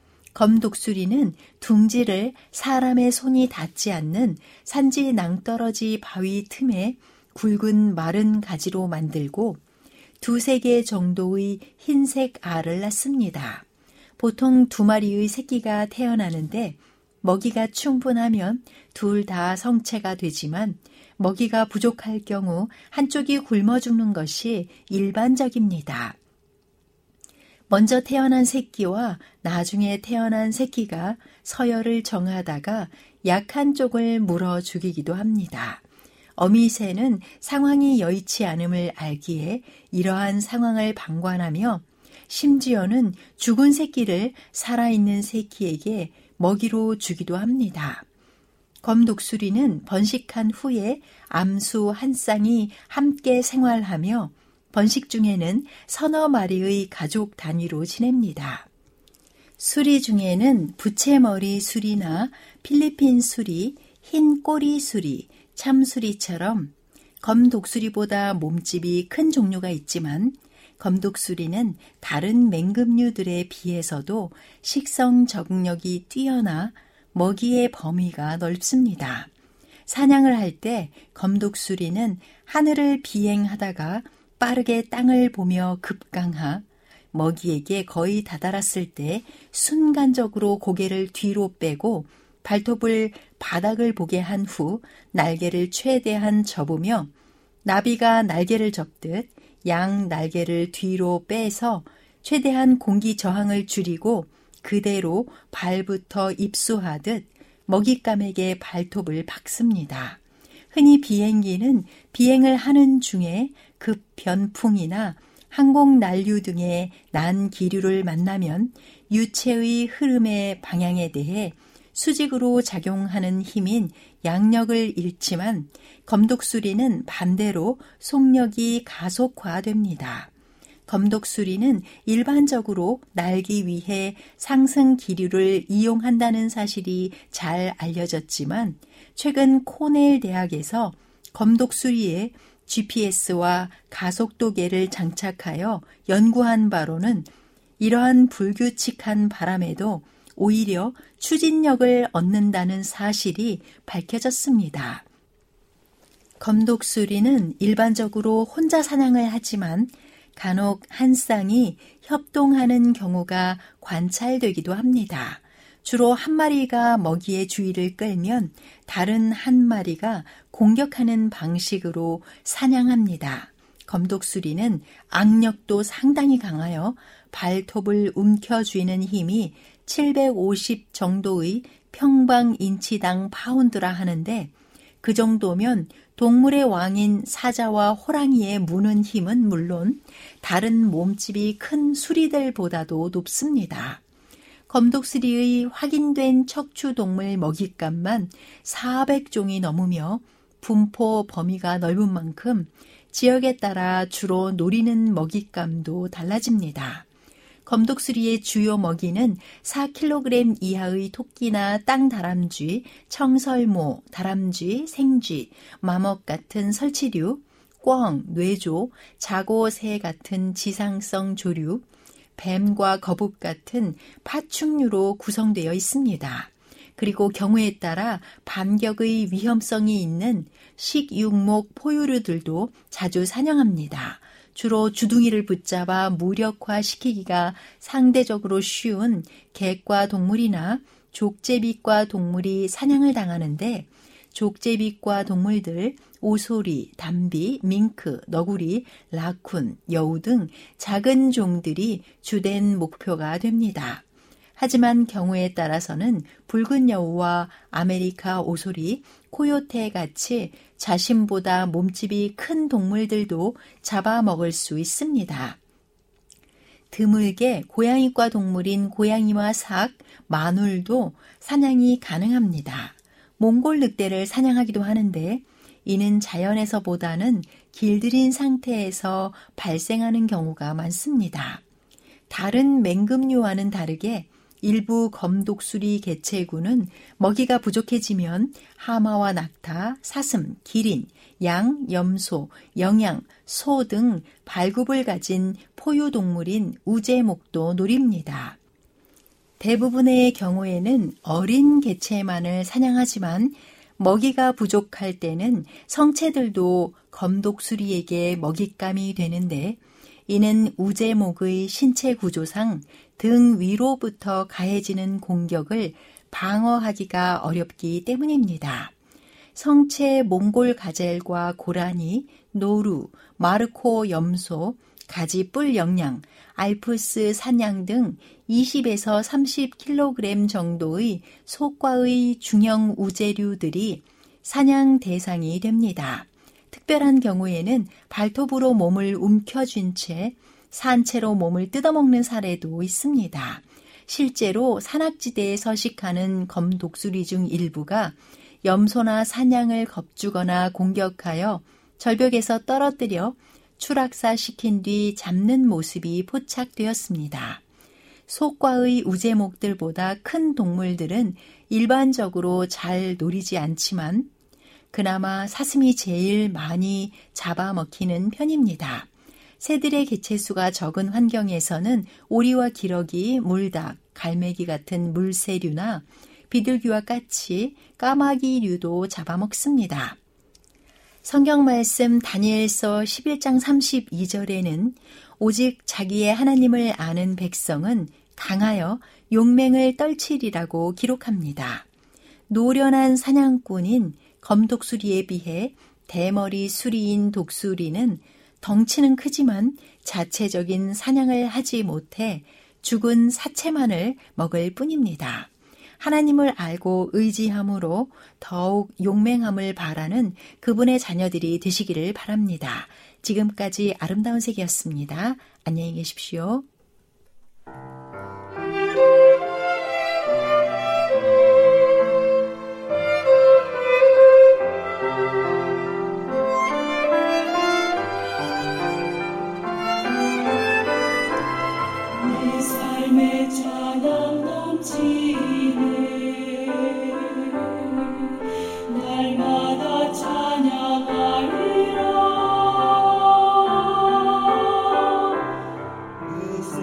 검독수리는 둥지를 사람의 손이 닿지 않는 산지 낭떠러지 바위 틈에 굵은 마른 가지로 만들고 2-3개 정도의 흰색 알을 낳습니다. 보통 2마리의 새끼가 태어나는데 먹이가 충분하면 둘 다 성체가 되지만 먹이가 부족할 경우 한쪽이 굶어 죽는 것이 일반적입니다. 먼저 태어난 새끼와 나중에 태어난 새끼가 서열을 정하다가 약한 쪽을 물어 죽이기도 합니다. 어미새는 상황이 여의치 않음을 알기에 이러한 상황을 방관하며 심지어는 죽은 새끼를 살아있는 새끼에게 먹이로 주기도 합니다. 검독수리는 번식한 후에 암수 한 쌍이 함께 생활하며 번식 중에는 서너 마리의 가족 단위로 지냅니다. 수리 중에는 부채머리 수리나 필리핀 수리, 흰 꼬리 수리, 참수리처럼 검독수리보다 몸집이 큰 종류가 있지만 검독수리는 다른 맹금류들에 비해서도 식성 적응력이 뛰어나 먹이의 범위가 넓습니다. 사냥을 할 때 검독수리는 하늘을 비행하다가 빠르게 땅을 보며 급강하, 먹이에게 거의 다다랐을 때 순간적으로 고개를 뒤로 빼고 발톱을 바닥을 보게 한 후 날개를 최대한 접으며 나비가 날개를 접듯 양 날개를 뒤로 빼서 최대한 공기 저항을 줄이고 그대로 발부터 입수하듯 먹잇감에게 발톱을 박습니다. 흔히 비행기는 비행을 하는 중에 급변풍이나 항공 난류 등의 난 기류를 만나면 유체의 흐름의 방향에 대해 수직으로 작용하는 힘인 양력을 잃지만 검독수리는 반대로 속력이 가속화됩니다. 검독수리는 일반적으로 날기 위해 상승 기류를 이용한다는 사실이 잘 알려졌지만 최근 코넬 대학에서 검독수리에 GPS와 가속도계를 장착하여 연구한 바로는 이러한 불규칙한 바람에도 오히려 추진력을 얻는다는 사실이 밝혀졌습니다. 검독수리는 일반적으로 혼자 사냥을 하지만 간혹 한 쌍이 협동하는 경우가 관찰되기도 합니다. 주로 한 마리가 먹이의 주의를 끌면 다른 한 마리가 공격하는 방식으로 사냥합니다. 검독수리는 악력도 상당히 강하여 발톱을 움켜쥐는 힘이 750 정도의 평방인치당 파운드라 하는데 그 정도면 동물의 왕인 사자와 호랑이의 무는 힘은 물론 다른 몸집이 큰 수리들보다도 높습니다. 검독수리의 확인된 척추동물 먹잇감만 400종이 넘으며 분포 범위가 넓은 만큼 지역에 따라 주로 노리는 먹잇감도 달라집니다. 검독수리의 주요 먹이는 4kg 이하의 토끼나 땅다람쥐, 청설모, 다람쥐, 생쥐, 마먹 같은 설치류, 꿩, 뇌조, 자고새 같은 지상성 조류, 뱀과 거북 같은 파충류로 구성되어 있습니다. 그리고 경우에 따라 반격의 위험성이 있는 식육목 포유류들도 자주 사냥합니다. 주로 주둥이를 붙잡아 무력화시키기가 상대적으로 쉬운 객과 동물이나 족제비과 동물이 사냥을 당하는데 족제비과 동물들, 오소리, 담비, 밍크, 너구리, 라쿤, 여우 등 작은 종들이 주된 목표가 됩니다. 하지만 경우에 따라서는 붉은 여우와 아메리카 오소리, 코요테 같이 자신보다 몸집이 큰 동물들도 잡아먹을 수 있습니다. 드물게 고양이과 동물인 고양이와 삭, 마눌도 사냥이 가능합니다. 몽골 늑대를 사냥하기도 하는데 이는 자연에서보다는 길들인 상태에서 발생하는 경우가 많습니다. 다른 맹금류와는 다르게 일부 검독수리 개체군은 먹이가 부족해지면 하마와 낙타, 사슴, 기린, 양, 염소, 영양, 소 등 발굽을 가진 포유동물인 우제목도 노립니다. 대부분의 경우에는 어린 개체만을 사냥하지만 먹이가 부족할 때는 성체들도 검독수리에게 먹잇감이 되는데 이는 우제목의 신체 구조상 등 위로부터 가해지는 공격을 방어하기가 어렵기 때문입니다. 성체 몽골 가젤과 고라니, 노루, 마르코 염소, 가지뿔 영양, 알프스 산양 등 20에서 30kg 정도의 소과의 중형 우제류들이 사냥 대상이 됩니다. 특별한 경우에는 발톱으로 몸을 움켜쥔 채 산채로 몸을 뜯어먹는 사례도 있습니다. 실제로 산악지대에 서식하는 검독수리 중 일부가 염소나 사냥을 겁주거나 공격하여 절벽에서 떨어뜨려 추락사시킨 뒤 잡는 모습이 포착되었습니다. 소과의 우제목들보다 큰 동물들은 일반적으로 잘 노리지 않지만 그나마 사슴이 제일 많이 잡아먹히는 편입니다. 새들의 개체수가 적은 환경에서는 오리와 기러기, 물닭, 갈매기 같은 물새류나 비둘기와 까치, 까마귀류도 잡아먹습니다. 성경 말씀 다니엘서 11장 32절에는 오직 자기의 하나님을 아는 백성은 강하여 용맹을 떨치리라고 기록합니다. 노련한 사냥꾼인 검독수리에 비해 대머리 수리인 독수리는 덩치는 크지만 자체적인 사냥을 하지 못해 죽은 사체만을 먹을 뿐입니다. 하나님을 알고 의지함으로 더욱 용맹함을 바라는 그분의 자녀들이 되시기를 바랍니다. 지금까지 아름다운 색이었습니다. 안녕히 계십시오. 내 삶의 찬양 넘치네 날마다 찬양하리라 내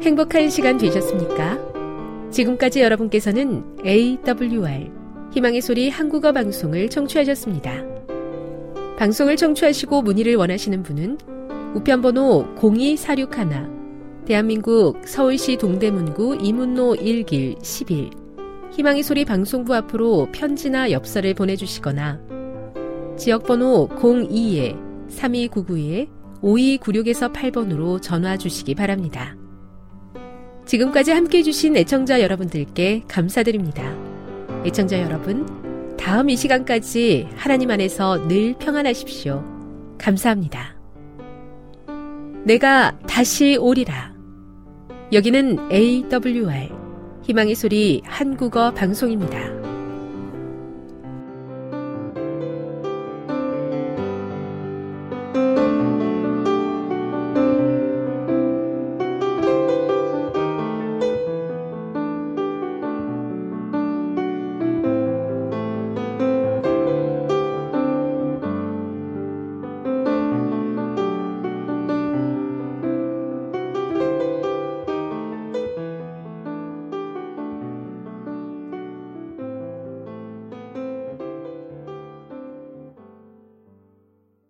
행복한 시간 되셨습니까? 지금까지 여러분께서는 AWR 희망의 소리 한국어 방송을 청취하셨습니다. 방송을 청취하시고 문의를 원하시는 분은 우편번호 02461 대한민국 서울시 동대문구 이문로 1길 11 희망의 소리 방송부 앞으로 편지나 엽서를 보내주시거나 지역번호 02-3299-5296에서 8번으로 전화 주시기 바랍니다. 지금까지 함께해 주신 애청자 여러분들께 감사드립니다. 애청자 여러분, 다음 이 시간까지 하나님 안에서 늘 평안하십시오. 감사합니다. 내가 다시 오리라. 여기는 AWR 희망의 소리 한국어 방송입니다.